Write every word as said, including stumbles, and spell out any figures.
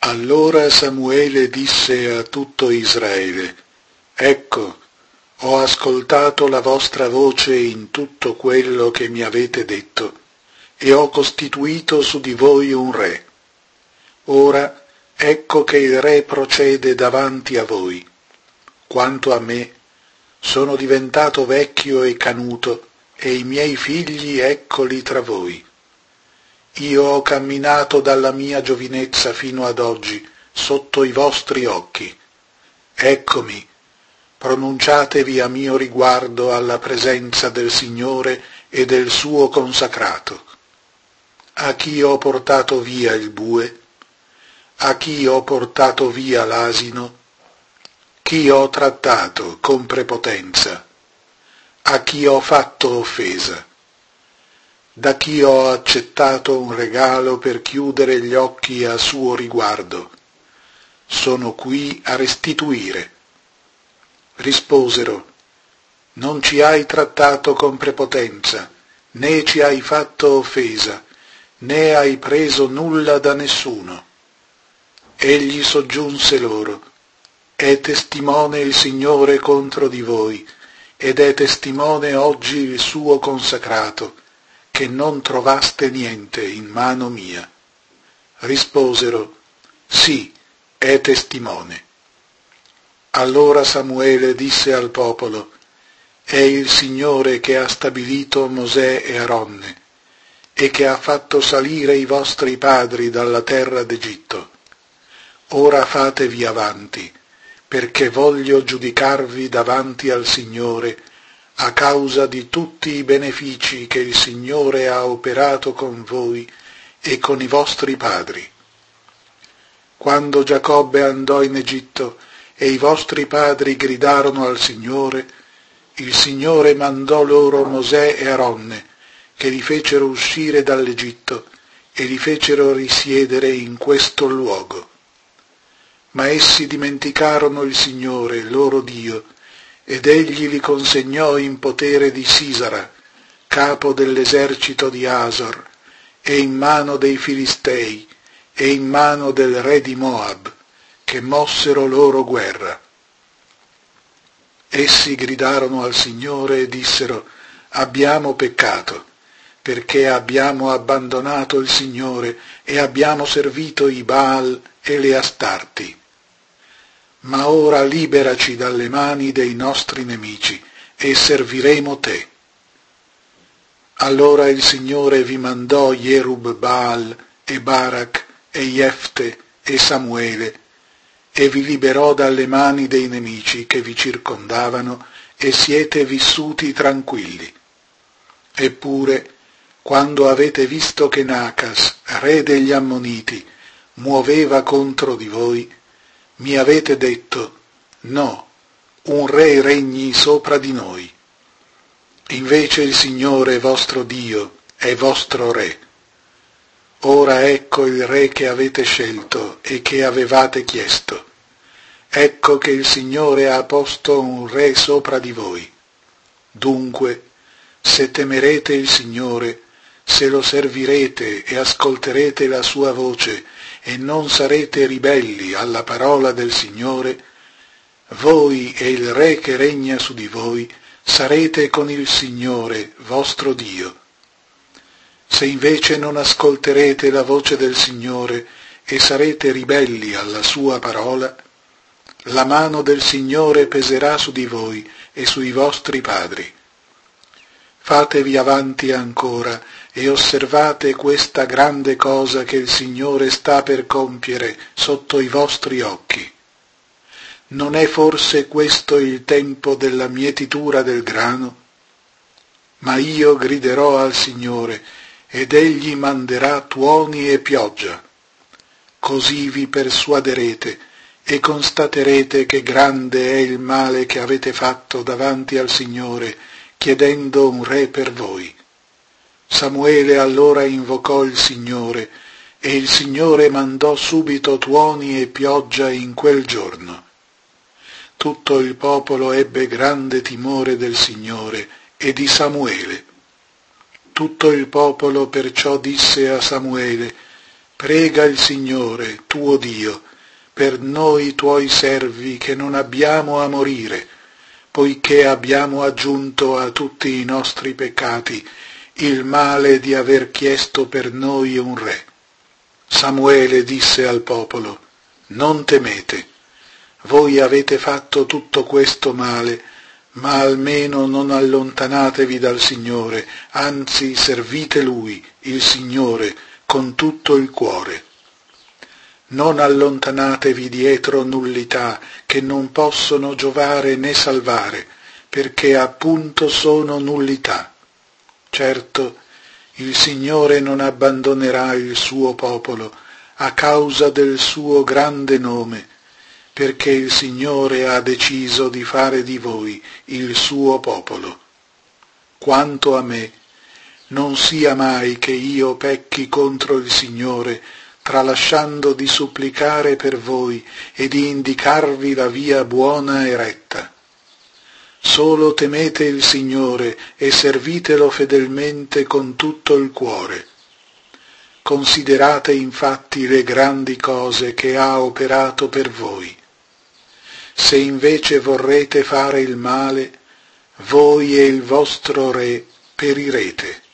Allora Samuele disse a tutto Israele: Ecco, ho ascoltato la vostra voce in tutto quello che mi avete detto, e ho costituito su di voi un re. Ora ecco che il re procede davanti a voi. Quanto a me, sono diventato vecchio e canuto, e i miei figli eccoli tra voi. Io ho camminato dalla mia giovinezza fino ad oggi sotto i vostri occhi. Eccomi, pronunciatevi a mio riguardo alla presenza del Signore e del suo consacrato. A chi ho portato via il bue? A chi ho portato via l'asino? Chi ho trattato con prepotenza? A chi ho fatto offesa? Da chi ho accettato un regalo per chiudere gli occhi a suo riguardo? Sono qui a restituire. Risposero: non ci hai trattato con prepotenza, né ci hai fatto offesa, né hai preso nulla da nessuno. Egli soggiunse loro: è testimone il Signore contro di voi, ed è testimone oggi il suo consacrato, che non trovaste niente in mano mia. Risposero: sì, è testimone. Allora Samuele disse al popolo: è il Signore che ha stabilito Mosè e Aronne, e che ha fatto salire i vostri padri dalla terra d'Egitto. Ora fatevi avanti, perché voglio giudicarvi davanti al Signore a causa di tutti i benefici che il Signore ha operato con voi e con i vostri padri. Quando Giacobbe andò in Egitto e i vostri padri gridarono al Signore, il Signore mandò loro Mosè e Aronne, che li fecero uscire dall'Egitto e li fecero risiedere in questo luogo. Ma essi dimenticarono il Signore, loro Dio, ed egli li consegnò in potere di Sisara, capo dell'esercito di Asor, e in mano dei Filistei, e in mano del re di Moab, che mossero loro guerra. Essi gridarono al Signore e dissero: abbiamo peccato, perché abbiamo abbandonato il Signore e abbiamo servito i Baal e le Astarti. Ma ora liberaci dalle mani dei nostri nemici e serviremo te. Allora il Signore vi mandò Jerub-Baal e Barak e Jefte e Samuele, e vi liberò dalle mani dei nemici che vi circondavano, e siete vissuti tranquilli. Eppure, quando avete visto che Nacas, re degli Ammoniti, muoveva contro di voi, mi avete detto: no, un re regni sopra di noi. Invece il Signore vostro Dio è vostro re. Ora ecco il re che avete scelto e che avevate chiesto. Ecco che il Signore ha posto un re sopra di voi. Dunque, se temerete il Signore, se lo servirete e ascolterete la sua voce, e non sarete ribelli alla parola del Signore, voi e il re che regna su di voi sarete con il Signore vostro Dio. Se invece non ascolterete la voce del Signore e sarete ribelli alla sua parola, la mano del Signore peserà su di voi e sui vostri padri. Fatevi avanti ancora e osservate questa grande cosa che il Signore sta per compiere sotto i vostri occhi. Non è forse questo il tempo della mietitura del grano? Ma io griderò al Signore, ed egli manderà tuoni e pioggia. Così vi persuaderete e constaterete che grande è il male che avete fatto davanti al Signore, chiedendo un re per voi. Samuele allora invocò il Signore, e il Signore mandò subito tuoni e pioggia in quel giorno. Tutto il popolo ebbe grande timore del Signore e di Samuele. Tutto il popolo perciò disse a Samuele: Prega il Signore, tuo Dio, per noi tuoi servi che non abbiamo a morire, poiché abbiamo aggiunto a tutti i nostri peccati il male di aver chiesto per noi un re. Samuele disse al popolo: non temete, voi avete fatto tutto questo male, ma almeno non allontanatevi dal Signore, anzi servite Lui, il Signore, con tutto il cuore. Non allontanatevi dietro nullità che non possono giovare né salvare, perché appunto sono nullità. Certo, il Signore non abbandonerà il suo popolo a causa del suo grande nome, perché il Signore ha deciso di fare di voi il suo popolo. Quanto a me, non sia mai che io pecchi contro il Signore, tralasciando di supplicare per voi e di indicarvi la via buona e retta. Solo temete il Signore e servitelo fedelmente con tutto il cuore. Considerate infatti le grandi cose che ha operato per voi. Se invece vorrete fare il male, voi e il vostro re perirete.